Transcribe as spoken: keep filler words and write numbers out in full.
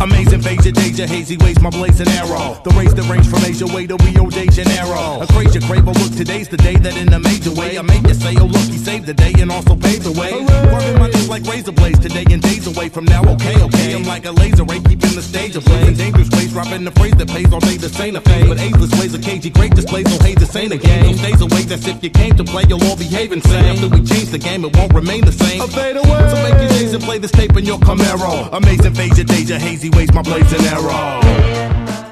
Amazing phase, deja, hazy ways, my blazing arrow. The race that range from Asia way to Rio de Janeiro. A crazy crave, look, today's the day that in a major way I make you say, oh look, he saved the day and also paved the way. Working my knees like razor blades today and days away from now. Okay, okay, I'm like a laser ray, keeping the stage ablaze. In dangerous ways, dropping the phrase that pays all day. This ain't a phase, but ageless ways of cagey great displays. No hate, this ain't a game. No stays away, that's if you came to play, you'll all behave insane. After we change the game, it won't remain the same. A fade away. So make your days and play this tape in your Camaro. Amazing phase, deja, hazy ways, my blazing arrow.